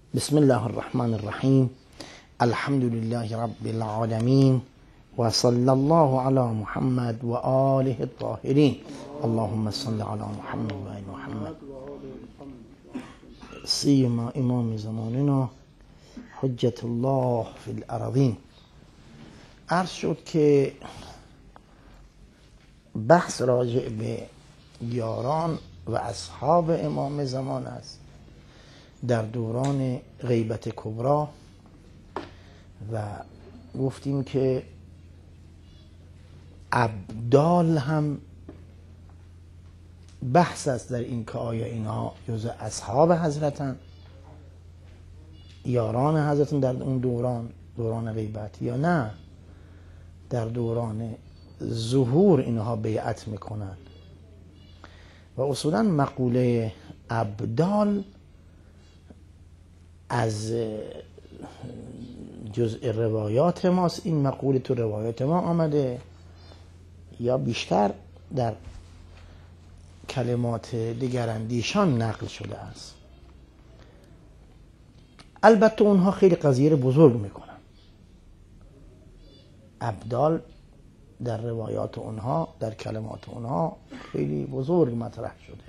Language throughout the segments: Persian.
بسم الله الرحمن الرحیم. الحمد لله رب العالمین و صلی الله علی محمد و آله الطاهرین. اللهم صل علی محمد و آل محمد سیما امام زماننا حجت الله فی الارضین. عرض شد که بحث راجع به یاران و اصحاب امام زمان است در دوران غیبت کبرا و گفتیم که ابدال هم بحث است در این که آیا اینها جزء اصحاب حضرتن، یاران حضرتن در اون دوران غیبت، یا نه در دوران ظهور اینها بیعت میکنن. و اصولا مقوله ابدال از جزء روایات ماست. این مقوله تو روایات ما آمده یا بیشتر در کلمات دگراندیشان نقل شده است. البته اونها خیلی قضیه بزرگ میکنن. ابدال در روایات اونها، در کلمات اونها خیلی بزرگ مطرح شده.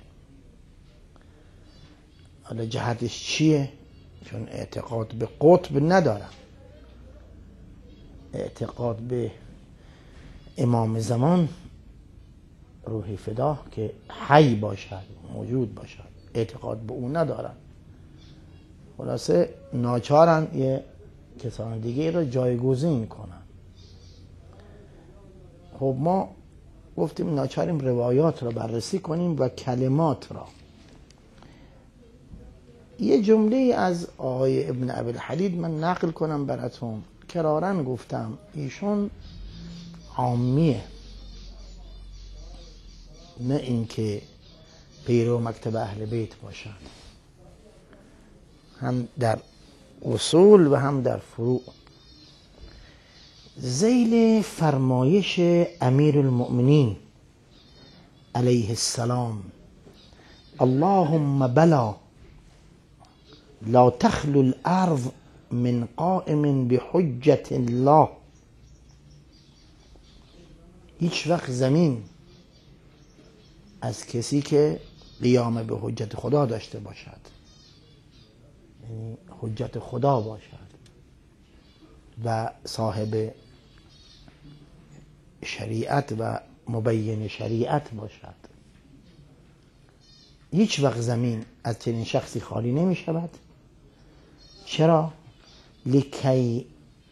حالا جهتش چیه؟ چون اعتقاد به قطب ندارم، اعتقاد به امام زمان روحی فدا که حی باشد، موجود باشد، اعتقاد به اون ندارن. خلاصه ناچارن یه کسان دیگه رو جایگزین کنن. خب ما گفتیم ناچاریم روایات رو بررسی کنیم و کلمات را. یه جمله از آقای ابن ابی الحدید من نقل کنم براتون. کرارن گفتم ایشون عامیه، نه اینکه پیرو مکتب اهل بیت باشد، هم در اصول و هم در فروع. ذیل فرمایش امیر المؤمنین علیه السلام: اللهم بلا لا تخلو الارض من قائم بحجت الله. هیچ وقت زمین از کسی که قیام به حجت خدا داشته باشد، یعنی حجت خدا باشد و صاحب شریعت و مبین شریعت باشد، هیچ وقت زمین از چنین شخصی خالی نمی شود. چرا؟ لکی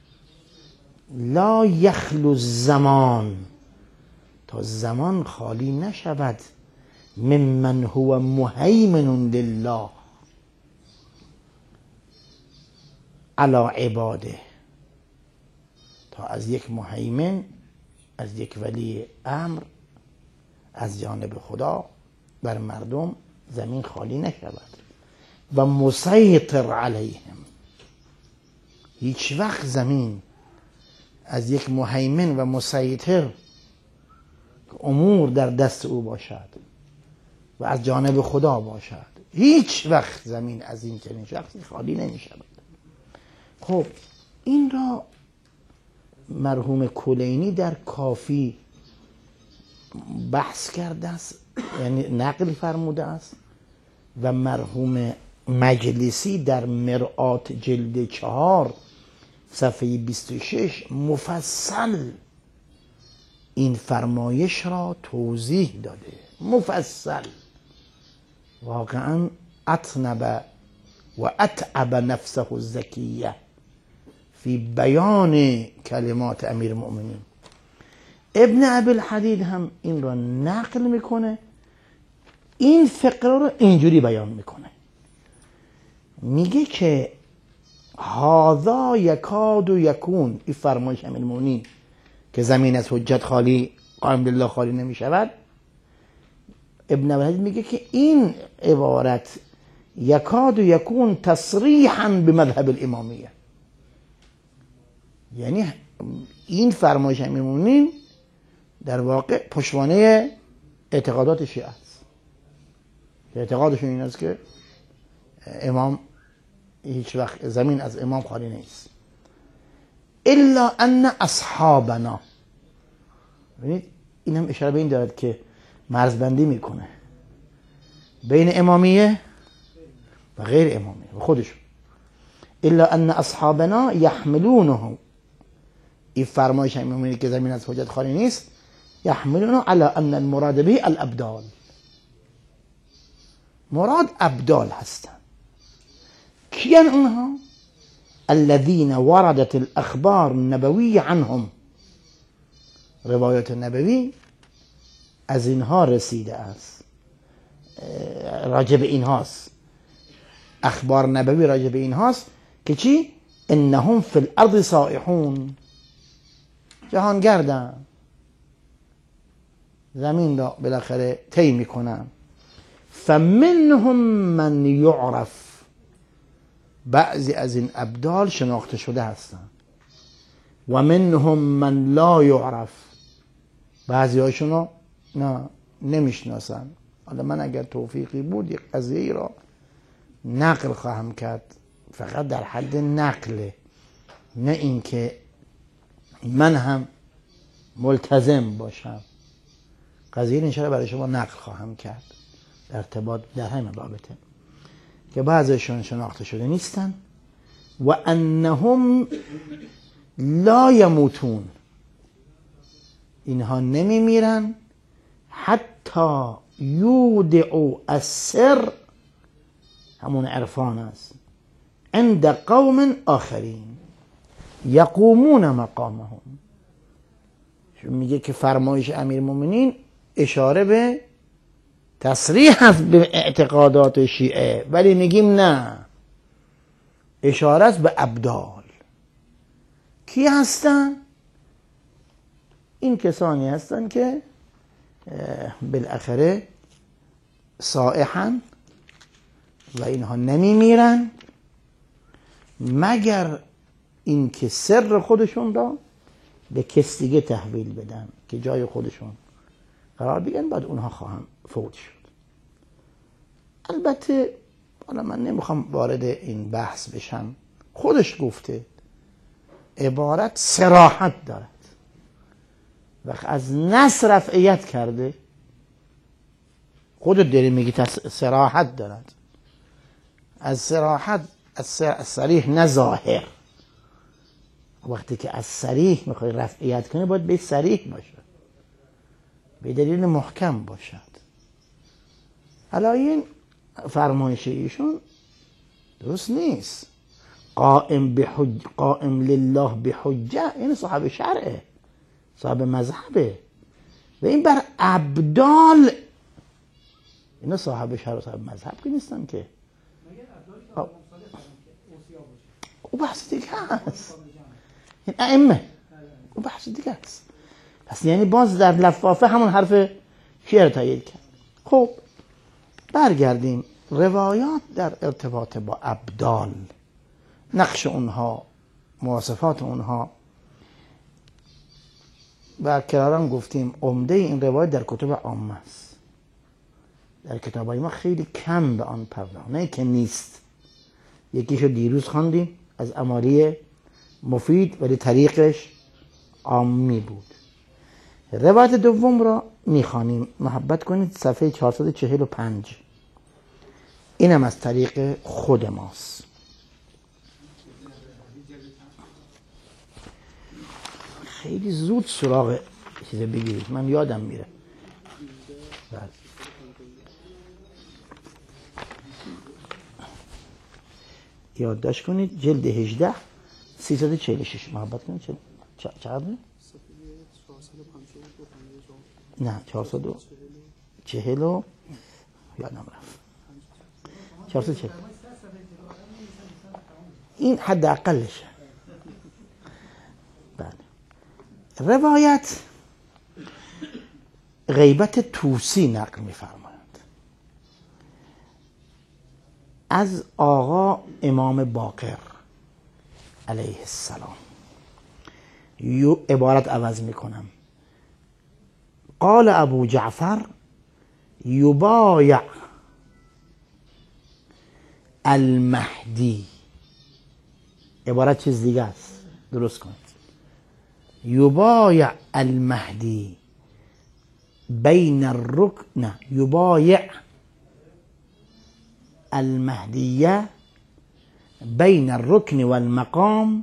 لا یخلو الزمان، تا زمان خالی نشود ممن هو مهیمن لله علی عباده، تا از یک مهیمن، از یک ولی امر از جانب خدا بر مردم زمین خالی نشود. و مسیطر علیهم، هیچ وقت زمین از یک مهیمن و مسیطر امور در دست او باشد و از جانب خدا باشد، هیچ وقت زمین از این چنین شخصی خالی نمی شود. خب این را مرحوم کلینی در کافی بحث کرده است، یعنی نقل فرموده است، و مرحوم مجلسی در مرآت جلد 4 صفحه 26 مفصل این فرمایش را توضیح داده. مفصل، واقعا اطنب و اتعب نفسه الزکیه فی بیان کلمات امیر المؤمنین. ابن ابی الحدید هم این را نقل میکنه، این فقره رو اینجوری بیان میکنه. میگه که هذا یکاد و یکون، این فرمایش امیر المؤمنین که زمین از حجت خالی، قائم بالله خالی نمی شود. ابن ابی الحدید میگه که این عبارت یکاد و یکون تصریحا به مذهب الامامیه، یعنی این فرمایش امیر المؤمنین در واقع پشتوانه اعتقادات شیعه است. اعتقادشون این است که امام هیچ وقت زمین از امام خالی نیست. الا ان اصحابنا، ببینید این هم اشاره به این دارد که مرزبندی میکنه بین امامیه و غیر امامیه و خودشون. الا ان اصحابنا یحملونه، این فرمایش امامی که زمین از حجت خالی نیست، یحملونه علی ان المراد به الابدال، مراد ابدال هستن. کیان اونها؟ الذين وردت الاخبار النبویه عنهم، روایات نبوی از اینها رسیده است، راجب اینهاست، اخبار نبوی راجب اینهاست که چی؟ انهم فی الارض سائحون، جهانگردن، زمین را بالاخره طی میکنن. فمنهم من یعرف، بعضی از این ابدال شناخته شده هستند. و منهم من لا یعرف، بعضی هاشون رو نه نمیشناسن. حالا من اگر توفیقی بود یک قضیه را نقل خواهم کرد، فقط در حد نقله، نه اینکه من هم ملتزم باشم. قضیه انشاءالله برای شما نقل خواهم کرد در ارتباط در همین رابطه که بعضیشون شناخته شده نیستن. و انهم لا یموتون، اینها نمی میرن حتی یودعوا السر، همون عرفان است، عند قوم آخرین یقومون مقامهم. میگه که فرمایش امیرالمومنین اشاره به تصریح هست به اعتقادات شیعه، ولی میگیم نه، اشاره است به ابدال. کی هستن؟ این کسانی هستن که بالاخره صائحن و اینها نمیمیرن مگر اینکه سر خودشون را به کس دیگه تحویل بدن که جای خودشون قرار بگیرن، بعد اونها خواهم فوت شد. البته حالا من نمیخوام وارد این بحث بشم، خودش گفته عبارت صراحت دارد، وقت از نص رفعیت کرده، خودت داری میگی صراحت دارد، از صراحت از صریح نه ظاهر. وقتی که از صریح میخوای رفعیت کنی باید به صریح باشه، به دلیل محکم باشد. حالا این فرمایش ایشون درست نیست. قائم لله بحجه، این صاحب شرعه، صاحب مذهبه، و این بر ابدال، اینا صاحب شرع و صاحب مذهب که نیستن که. او بحث دیگه هست، این ائمه، او بحث دیگه هست. پس یعنی باز در لفافه همون حرف شعر تایید کرد. خب برگردیم روایات در ارتباط با ابدال، نقش اونها، مواصفات اونها. و کرارا گفتیم عمده این روایت در کتب عامه است، در کتابای ما خیلی کم به آن پرداخت، نه که نیست. یکیشو دیروز خواندیم از اماری مفید، ولی طریقش عامی بود. روایت دوم را میخوانیم، محبت کنید، صفحه 445. اینم از طریق خود ماست. خیلی زود سراغ چیز بگیرید، من یادم میره. یادداشت کنید، جلد 18 346. محبت کنید چقدر؟ نه 440 یادم رفت، 440 این حد اقلشه. بله. روایت غیبت توسی نقل می‌فرمایند از آقا امام باقر علیه السلام. عبارت عوض میکنم. قال ابو جعفر یبایع المهدی عبارت چیز دیگه است، درست کنید. یبایع المهدی بین الرکن، نه، یبایع المهدیه بین الرکن والمقام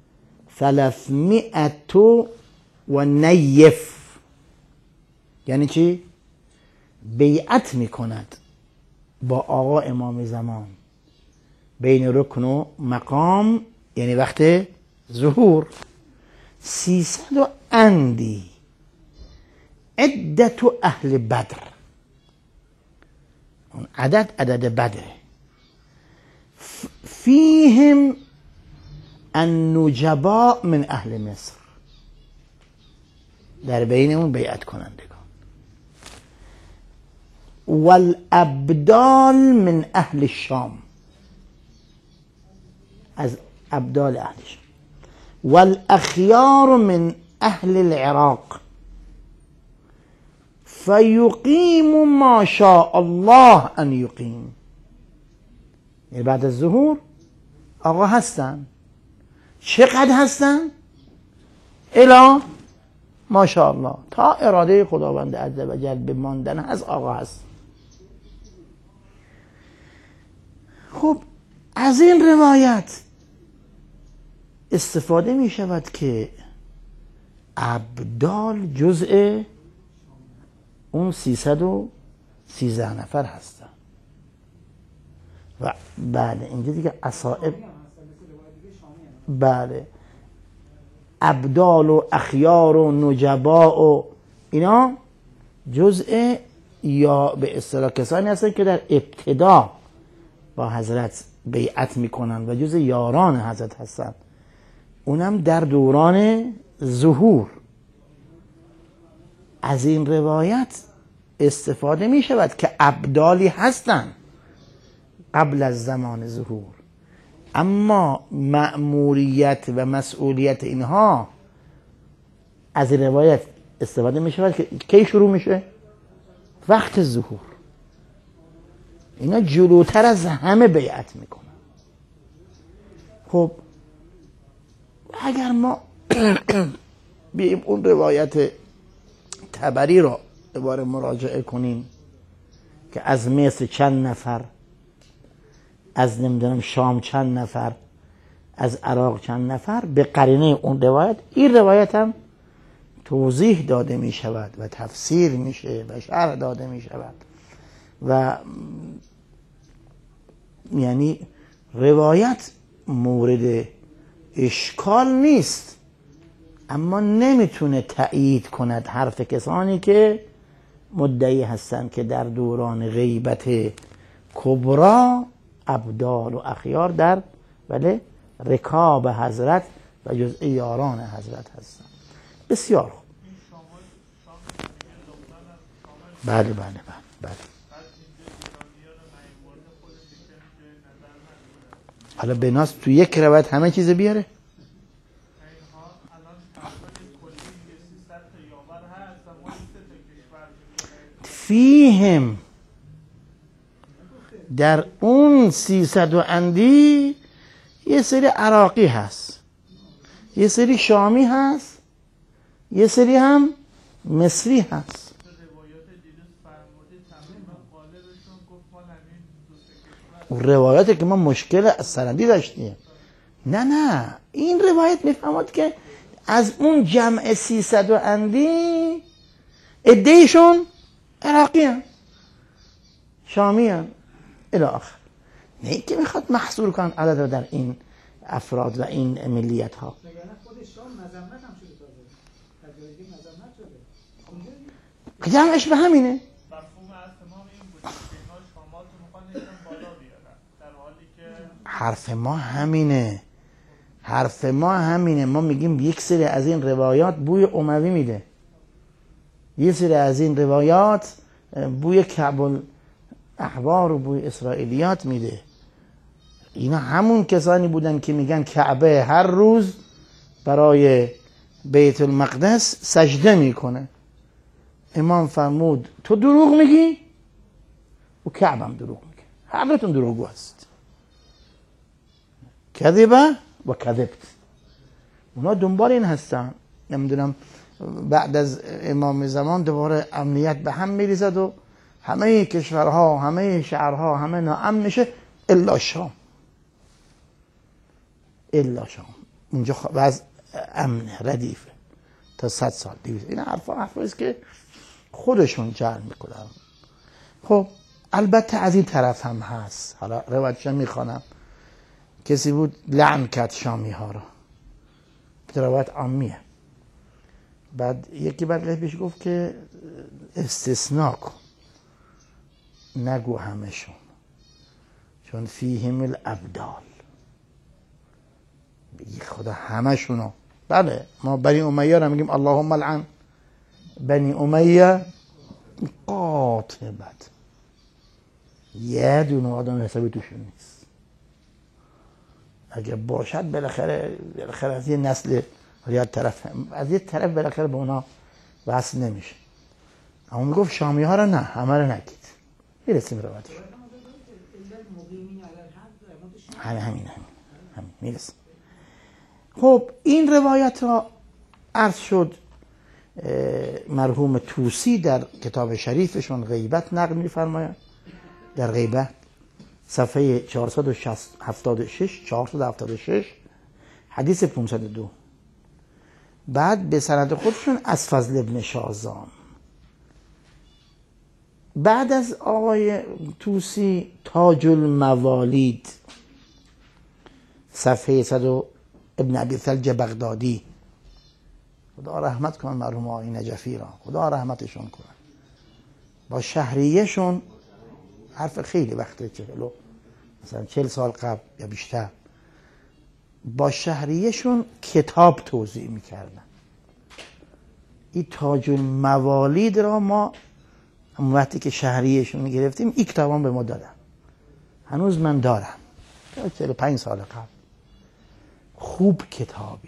300 و نیف. یعنی چی؟ بیعت میکند با آقا امام زمان بین رکن و مقام، یعنی وقت ظهور، 300 و اندی عدت اهل بدر. اون عدد بدره. فیهم النجباء من اهل مصر، در بین اون بیعت کنندگان. والابدال من اهل الشام، از ابدال اهل الشام. والاخیار من اهل العراق فیقیم ما شاء الله ان یقیم. یعنی بعد از ظهور آقا هستن. چقدر هستن؟ الا ما شاء الله، تا اراده خداوند عزوجل به ماندن از آقا هست. خب از این روایت استفاده می شود که ابدال جزء اون 313 نفر هستن. و بله اینجا دیگه اصائب، بله، ابدال و اخیار و نجبا و اینا جزء، یا به اصطلاح کسانی هستن که در ابتدا با حضرت بیعت میکنن و جزء یاران حضرت هستن، اونم در دوران ظهور. از این روایت استفاده می شود که ابدالی هستن قبل از زمان ظهور، اما مأموریت و مسئولیت اینها از این روایت استفاده می شود که کی شروع میشه؟ وقت ظهور. اینا جلوتر از همه بیعت میکنن. خب اگر ما بیاییم اون روایت طبری را دوباره مراجعه کنیم که از مصر چند نفر، از نمیدونم شام چند نفر، از عراق چند نفر، به قرینه اون روایت این روایت هم توضیح داده می شود و تفسیر میشه و شرح داده می شود و یعنی روایت مورد اشکال نیست، اما نمیتونه تأیید کند حرف کسانی که مدعی هستند که در دوران غیبت کبرا ابدال و اخیار در رکاب حضرت و جزء یاران حضرت هستند. بسیار خوب. بله بله بله بله. حالا به ناس تو یک روایت همه چیز بیاره؟ فیهم، در اون 300 و اندی یه سری عراقی هست، یه سری شامی هست، یه سری هم مصری هست. روایاتی که ما مشکل از سندی داشتیم، نه این روایت میفهمد که از اون جمع 300 و اندی عده‌ایشون عراقی هم، شامی هم الی آخر. نه که میخواد محصور کن عدد رو در این افراد و این ملیت ها. جمعش به همینه. حرف ما همینه. ما میگیم یک سری از این روایات بوی اموی میده، یک سری از این روایات بوی کعب الاحبار و بوی اسرائیلیات میده. اینا همون کسانی بودن که میگن کعبه هر روز برای بیت المقدس سجده میکنه. امام فرمود تو دروغ میگی و کعبه هم دروغ میگه، هر دوتون دروغگو هست. کذبه و کذبت. اونا دنبال این هستن. نمیدونم بعد از امام زمان دوباره امنیت به هم میریزد و همه کشورها، همه شهرها، همه ناامن میشه الا شام. الا شام اونجا وضع امنه، ردیفه تا 100 سال 200. این حرفاییست که خودشون جعل میکنن. خب البته از این طرف هم هست. حالا روایتش میخوانم. کسی بود لعن کرد شامی ها رو، روایت عامیه. بعد یکی برگشت بهش گفت که استثناء کن، نگو همشون، چون فیهم الابدال. بگی خدا همشونو. بله ما بنی امیه رو میگیم اللهم لعن بنی امیه قاطبت، یه دونه آدم حسابی توشون نیست. اگه باشد بالاخره از یه نسل از یه طرف بالاخره به اونا وصل نمیشه. اما میگفت شامی ها رو نه، همه رو نگید. میرسیم روایتش. همین میرسیم. خب این روایت را عرض شد مرحوم طوسی در کتاب شریفشون غیبت نقل می‌فرمایند. در غیبت صفحه 476 حدیث 502. بعد به سند خودشون از فضل ابن شازان، بعد از آقای طوسی تاج الموالید صفحه 100 ابن ابی ثلج بغدادی، خدا رحمت کن مرحوم آقای نجفی را، خدا رحمتشون کنه. با شهریهشون حرف خیلی وقته، مثلا 40 سال قبل یا بیشتر، با شهریهشون کتاب توزیع میکردن. این تاج الموالید را ما همون وقتی که شهریهشون گرفتیم این کتابان به ما دادن. هنوز من دارم، 45 سال قبل. خوب کتابیه.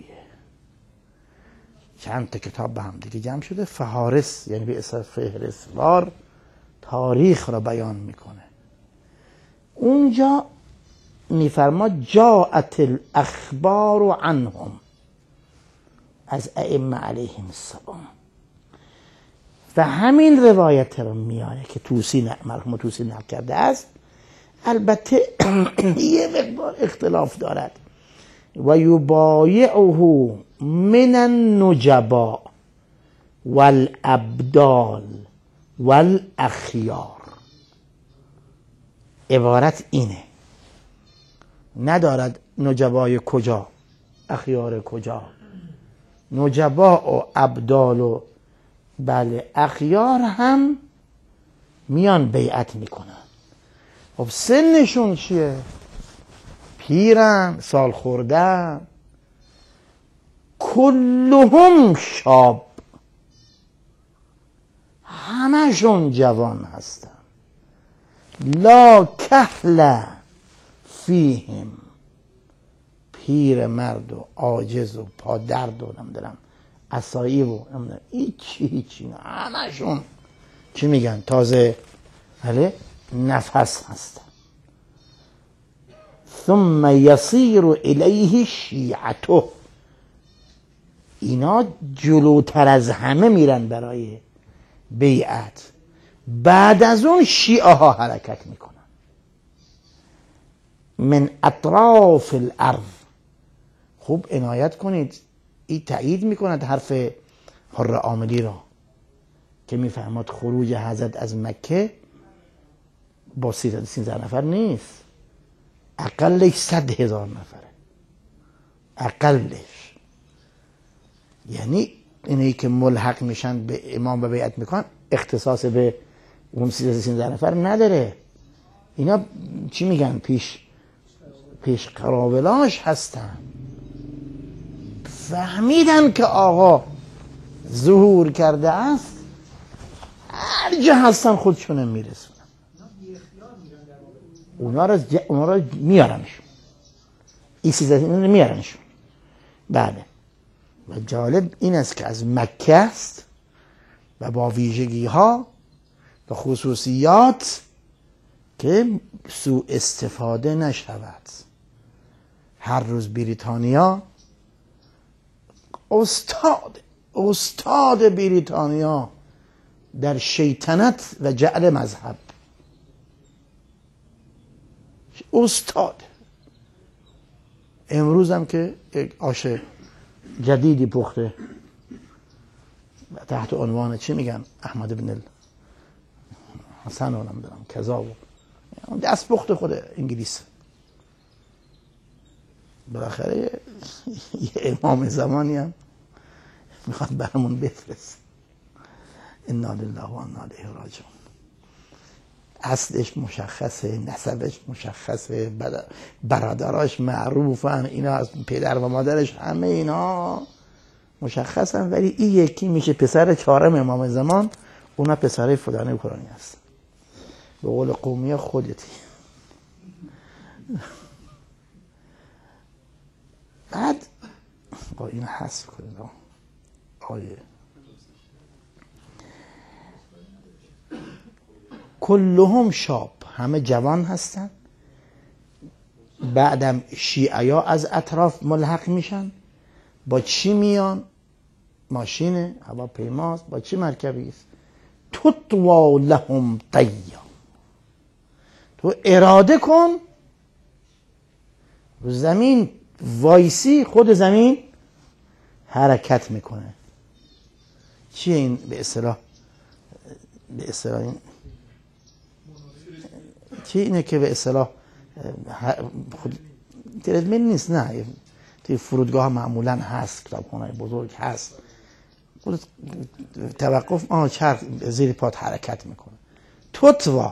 چند تا کتاب به هم دیگه جمع شده، فهارس، یعنی به اسم فهرستوار تاریخ را بیان میکنه. اونجا میفرما جاءت الاخبار عنهم، از ائمه علیهم السلام. و همین روایت رو میاره که مرحوم طوسی نقل کرده است. البته یه مقدار اختلاف دارد. و یبایعه من النجبا والابدال والاخیار. عبارت اینه، ندارد نجبای کجا، اخیار کجا. نجبا و ابدال و بله اخیار هم میان بیعت میکنن. خب سنشون چیه؟ پیرن، سال خوردن، کلهم شاب، همشون جوان هستن. لا کهل فیهم، پیر مرد و عاجز و پادرد و نمیدونم عصایی و نمیدونم هیچی نه، همشون چی میگن تازه نفس هستن. ثم یصیر الیه شیعته، اینا جلوتر از همه میرن برای بیعت، بعد از اون شیعه ها حرکت میکنن من اطراف الارض. خوب عنایت کنید، این تایید میکند حرف حر عاملی را که میفهمد خروج حضرت از مکه با 313 نفر نیست، اقلش 100,000 نفره، اقلش. یعنی اینایی که ملحق میشن به امام و بیعت میکنن اختصاص به اون 313 نفر نداره. اینا چی میگن؟ پیش قراولاش هستن. فهمیدن که آقا ظهور کرده است، هر جا هستن خودشونه میرسونن. اونا را میارنشون، این 313 میارنشون. بله. و جالب این است که از مکه است و با ویژگی ها و خصوصیات که سوء استفاده نشود. هر روز بریتانیا استاد بریتانیا در شیطنت و جعل مذهب، استاد. امروز هم که یک آش جدیدی پخته تحت عنوان چی میگن، احمد بن حسن رو نمیدونم کذا و دست پخت خود انگلیس. بالاخره یه امام زمانی هم میخواد برامون بفرست. انا لله و انا الیه راجعون. اصلش مشخصه، نسبش مشخصه، برادراش معروفن، اینا از پدر و مادرش همه اینا مشخصن، ولی این یکی میشه پسر چهارم امام زمان، اونا پسرای فلانی فلانی هست. به قول قومی خودتی. بعد با این حذف کنید آیه کلهم شاب، همه جوان هستن. بعدم شیعیا از اطراف ملحق میشن. با چی میان؟ ماشین هواپیماست. با چی مرکبی است؟ تطوی لهم طیا. تو اراده کن رو زمین وایسی، خود زمین حرکت میکنه. چیه این به اصطلاح این چی اینه که به اصطلاح خود تردمیل نیست، نه توی فرودگاه معمولا هست، کتابخانه‌های بزرگ هست، توقف چرخ زیر پات حرکت میکنه. تطوا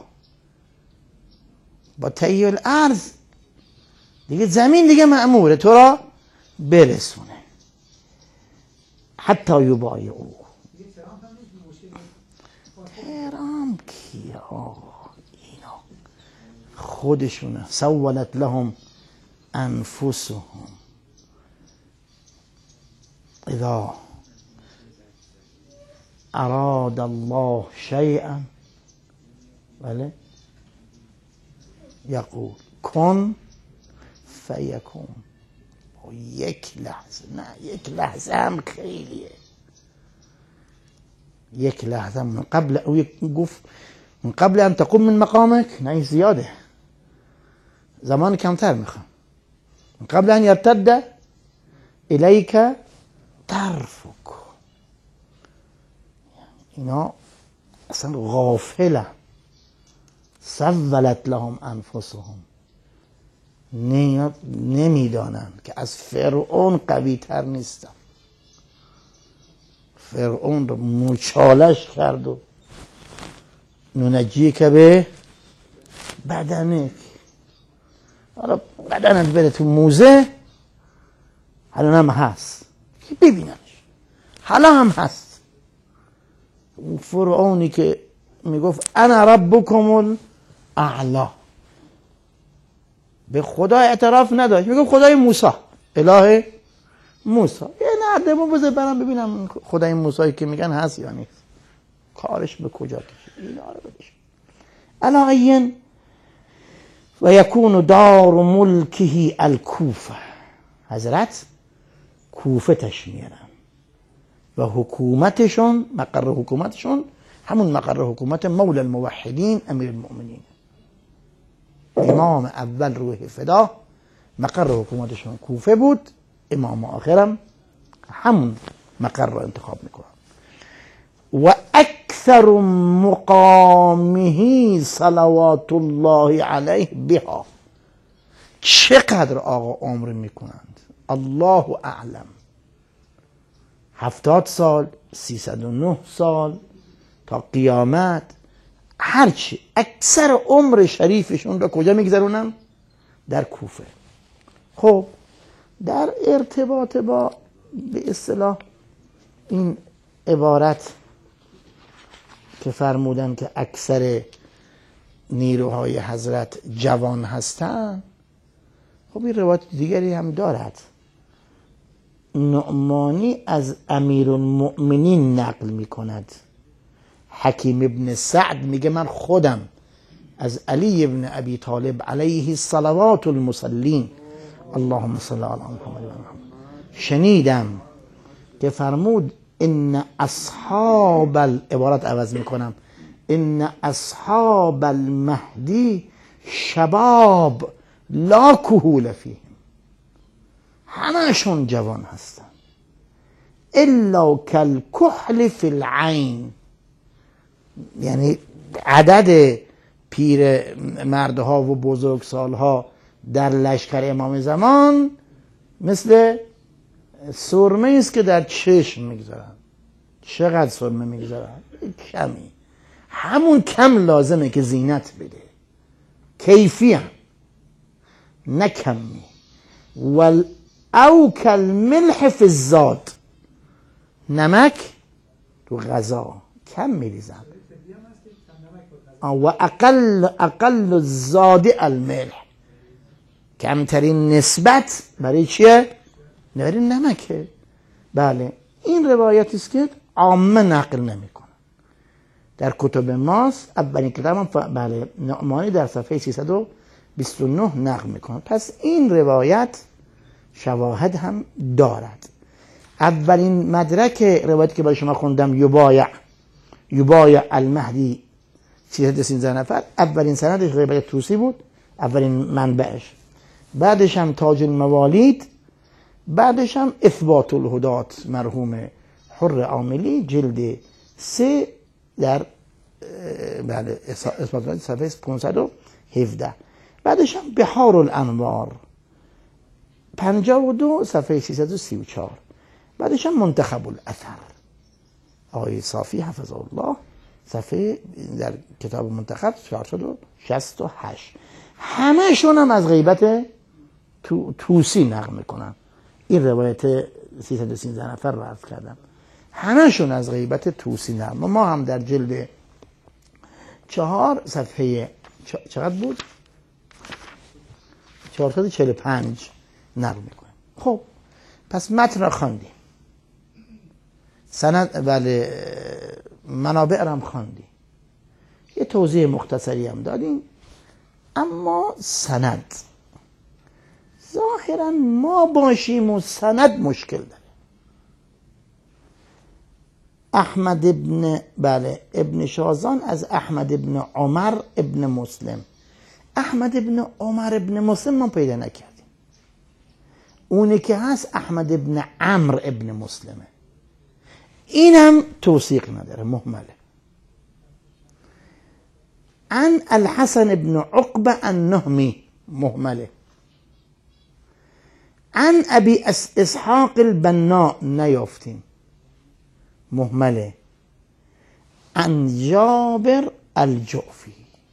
با طی الارض دیگه زمین دیگه مأموره تو را برسونه. حتی یبایعو. تهران کیه آقا؟ اینا خودشونه. سولت لهم انفسهم اذا اراد الله شیئا بله یقول کن فیکون. یک لحظه، نه یک لحظه هم خیلیه. یک لحظه من قبل او گفت من قبل ان تقوم من مقامك، نه زیاده، زمان کمتر میخوام. من قبل ان يرتد الیک طرفک. اینا اصلا غافلن. سولت لهم انفسهم. نمیدانن که از فرعون قوی تر نیستن. فرعون رو مچالش کرد و نونجی که به بدنک. حالا بدنت بره تو موزه، حالا هم هست که ببیننش، حالا هم هست. اون فرعونی که میگفت انا ربکم الاعلی، به خدا اعتراف نداشت، میگفت خدای موسی، اله موسی. یه نردمون بذار برم ببینم خدای موسی که میگن هست یا نیست، کارش به کجا کشه. اینا رو بدش علاقین و یکون دار ملکه الکوفه. حضرت کوفه تشمیرن و حکومتشون، مقر حکومتشون همون مقر حکومت مولا الموحدین امیر المؤمنین، امام اول روح فدا، مقر حکومتشون کوفه بود. امام آخرم همون مقر رو انتخاب میکنن. و اکثر مقامه صلوات الله علیه بها. چقدر آقا عمر میکنند الله اعلم، 70 سال، 309 سال تا قیامت، هرچی اکثر عمر شریفشون رو کجا میگذرونن؟ در کوفه. خب در ارتباط با به اصطلاح این عبارت که فرمودن که اکثر نیروهای حضرت جوان هستن، خب این روایت دیگری هم دارد. نعمانی از امیرالمؤمنین نقل می کند. حکیم ابن سعد میگه من خودم از علی ابن ابی طالب علیه الصلوات المسلین اللهم صل علی محمد و محمد. شنیدم که فرمود ان اصحاب عبارت عوض میکنم، ان اصحاب المهدی شباب لا کهول فیهم، همشون جوان هستن الا کالکحل فی العین، یعنی عدد پیر مردها و بزرگسالها در لشکر امام زمان مثل سرمه است که در چشم میگذارن. چقدر سرمه میگذارن؟ کمی، همون کم لازمه که زینت بده، کیفی هم نه کمی. او کالملح فی الزاد، نمک تو غذا کم میریزن. و اقل الزاد الملح، کمترین نسبت برای چیه؟ برای نمکه. بله این روایتی است که عامه نقل نمیکنه در کتب ماست. اولین کتاب بله نعمانی در صفحه 329 نقل میکنه. پس این روایت شواهد هم دارد. اولین مدرک روایتی که برای شما خوندم یبایع المهدی 313 نفر، اولین سندش روایت توسی بود، اولین منبعش. بعدش هم تاج الموالید، بعدش هم اثبات الهدات مرحوم حر عاملی جلد 3 در بله اثبات الهدات صفحه 517. بعدش هم بحار الانوار 52 صفحه 334. بعدش هم منتخب الاثر آقای صافی حفظه الله صفحه در کتاب منتخب 468. همه‌شون هم از غیبت توسی نقل میکنن. این روایت 313 نفر رو عرض کردم، همه‌شون از غیبت توسی نقل. ما هم در جلد 4 صفحه چقدر بود؟ 445 نقل میکنه. خب پس متن را خواندیم، سند ولی منابع را هم خواندیم، یه توضیح مختصری هم دادیم. اما سند ظاهرا ما باشیم و سند مشکل داره. احمد ابن شازان از احمد ابن عمر ابن مسلم. احمد ابن عمر ابن مسلم ما پیدا نکردیم. اونی که هست احمد ابن عمرو ابن مسلمه، اینم توثیق نداره، مهمله. عن الحسن ابن عقبه النهمی، مهمله. عن ابی اسحاق البنا، نیافتیم، مهمله. عن جابر الجعفی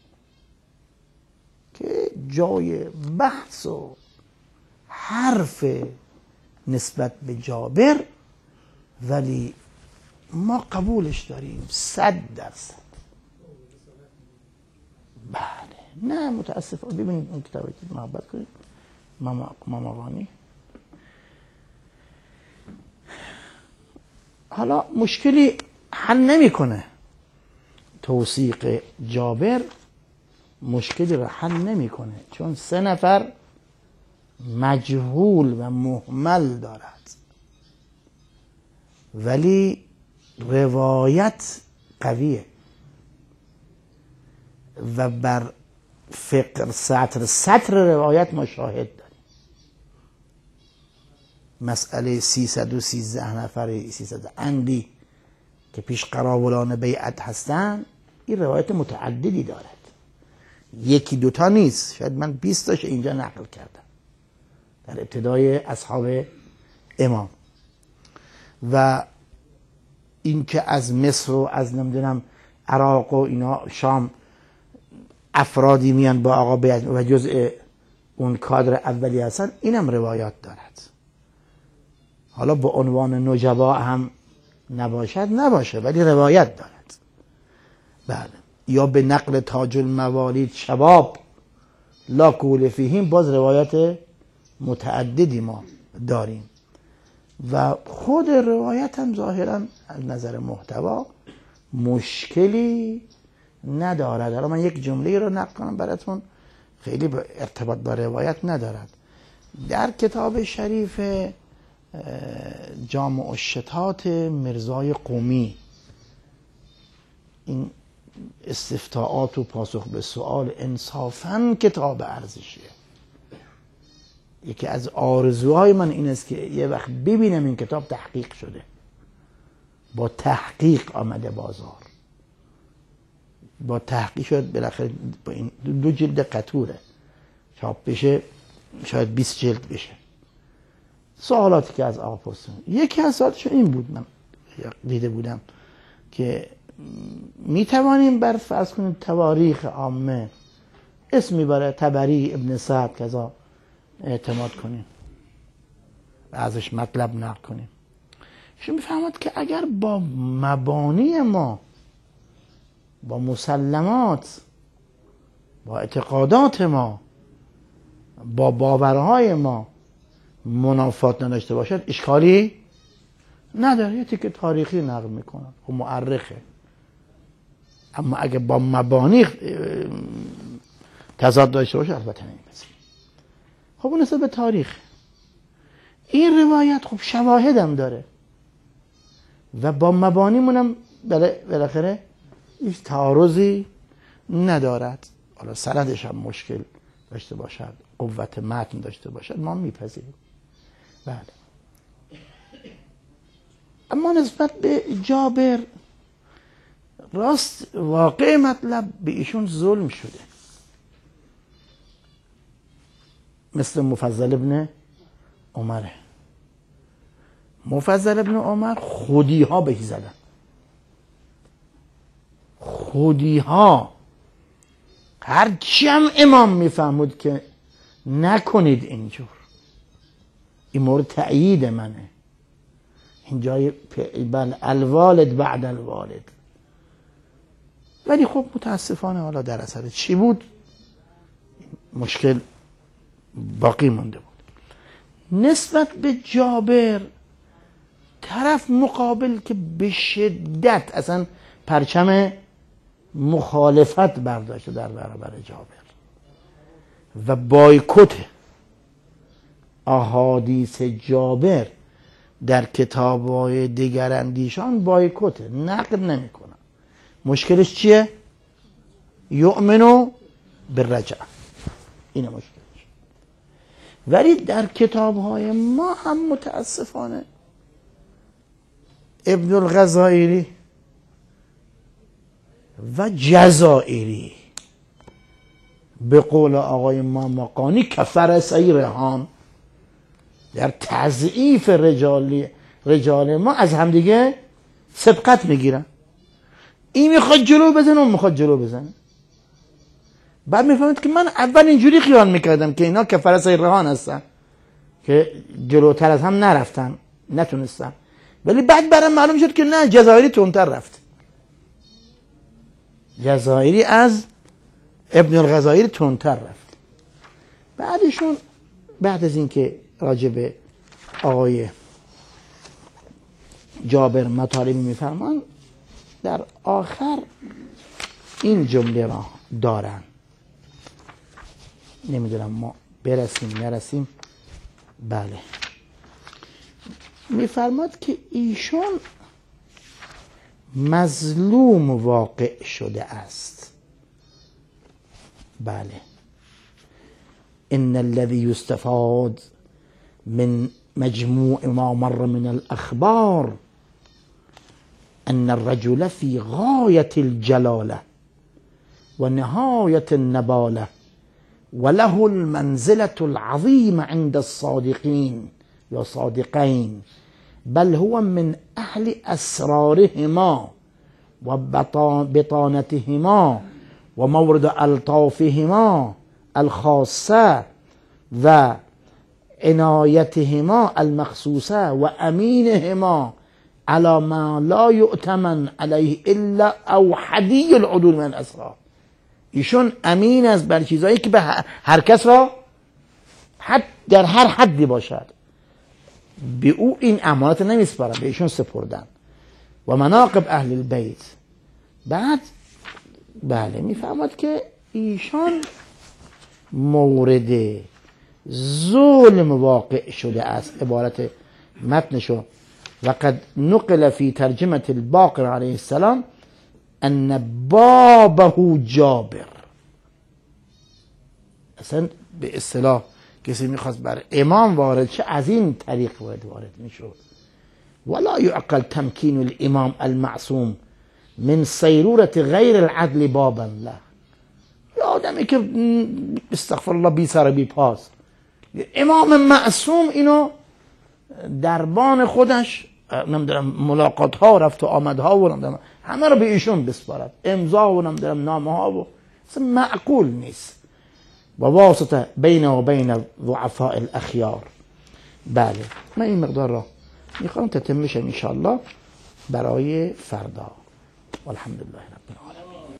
که جای بحث و حرف نسبت به جابر، ولی ما قبولش داریم 100%. بله نه متاسفم. ببینید اون کتابی که محبت کنید ماماوانی. حالا مشکلی حل نمیکنه، توثیق جابر مشکلی رو حل نمیکنه، چون 3 نفر مجهول و مهمل دارد، ولی روایت قویه و بر فقر سطر روایت ما شاهد داریم. مسئله 313 نفر 300 اندی که پیش قراولان بیعت هستن، این روایت متعددی دارد، یکی دوتا نیست، شاید من 20 تاش اینجا نقل کردم در ابتدای اصحاب امام. و این که از مصر و از نمیدونم عراق و اینا شام افرادی میان با آقا بیعت و جزء اون کادر اولی هستن، اینم روایات دارد. حالا با عنوان نجبا هم نباشه ولی روایت دارد. بله. یا به نقل تاج الموالید شباب لا کهول فیهم، باز روایت متعددی ما داریم و خود روایت هم ظاهرا از نظر محتوا مشکلی ندارد. حالا من یک جمله رو نقل کنم براتون، خیلی ارتباط با روایت ندارد. در کتاب شریف جامع الشتات مرزای قمی این استفتاءات و پاسخ به سؤال انصافاً کتاب ارزشیه. یکی از آرزوهای من این است که یه وقت ببینم این کتاب تحقیق شده، با تحقیق آمده بازار، با تحقیق شد بالاخره با این 2 جلد قطوره چاپ بشه، شاید 20 جلد بشه. سوالاتی که از آقا پرسیدم، یکی از سوالاتشون این بود، من دیده بودم که میتوانیم بر فرض کنیم تواریخ عامه اسم میبره طبری، ابن سعد کذا اعتماد کنیم و ازش مطلب نقل کنیم. ایشون میفهمد که اگر با مبانی ما، با مسلمات، با اعتقادات ما، با باورهای ما منافات نداشته باشد اشکالی نداره، یه تیکه تاریخی نقل میکنن و مؤرخه. اما اگه با مبانی تضاد داشته باشه البته نمیپذیریم. خب اون نسبت به تاریخ این روایت خب شواهدم داره و با مبانیمونم بالاخره هیچ تعارضی ندارد. حالا سندش هم مشکل داشته باشد، قوت متن داشته باشد، ما میپذیریم. بله. اما نسبت به جابر راست واقع مطلب به ایشون ظلم شده، مثل مفضل ابن عمره. مفضل ابن عمر خودی ها بهی زدن، خودی ها. هرچی هم امام میفهمود که نکنید اینجور، این مورد تأیید منه، این جای بل الوالد بعد الوالد. ولی خب متاسفانه حالا در اثر چی بود مشکل باقی مونده بود. نسبت به جابر طرف مقابل که به شدت اصلا پرچم مخالفت برداشته در برابر جابر و بایکوت احادیث جابر در کتاب‌های دیگر اندیشان بایکوت، نقد نمی‌کنن. مشکلش چیه؟ یؤمنو بالرجع، اینه مشکلش. ولی در کتاب‌های ما هم متاسفانه ابن الغزائری و جزائری به قول آقای ماماقانی کفر سیرهان در تضعیف رجال ما از همدیگه سبقت میگیرن. این میخواد جلو بزنه، اون میخواد جلو بزنه. بعد میفهمید که من اول اینجوری خیال میکردم که اینا کفر سیرهان هستن که جلوتر از هم نرفتن، نتونستن. ولی بعد برام معلوم شد که نه، جزائری تندتر رفت. جزائری از ابن الغزائری تندتر رفت. بعدشون بعد از اینکه راجع به آقای جابر مطالبی میفرمان، در آخر این جمله را دارن، نمیدونم ما برسیم نرسیم. بله، میفرماد که ایشون مظلوم واقع شده است. بله، ان الذي يستفاد من مجموع ما مر من الاخبار ان الرجل في غاية الجلالة ونهاية النبالة وله المنزلة العظيمة عند الصادقين یا صادقين، بل هو من أهل أسرارهما وبطانتهما ومورد ألطافهما الخاصة وعنايتهما المخصوصة وأمينهما على ما لا يؤتمن عليه إلا أوحدي العدول من الأسرار. ایشون امین است بر چیزایی که به هر کس را در هر حدی باشد به او این امانت نمیسپارن، به ایشون سپردن. و مناقب اهل البیت. بعد بله میفهمد که ایشان مورد ظلم واقع شده است. عبارت متنشو وقد نقل فی ترجمة الباقر علیه السلام ان بابه جابر. اصلا به اصطلاح کسی میخواست بر امام وارد شه از این طریق وارد میشد. ولا یعقل تمکین الامام المعصوم من صیرورت غیر العدل بابا له. یه آدمی که استغفر الله بی سر بی پاس، امام معصوم اینو دربان خودش نمیدونم ملاقات ها و رفت و آمد ها و نمیدونم همه رو به ایشون بسپارد، امضا و نمیدونم نامه ها و اصلا معقول نیست. و واسطه بین و بین ضعفاء الاخیار. بله من این مقدار را میخوام تتمشم انشاءالله برای فردا. والحمدلله رب العالمین.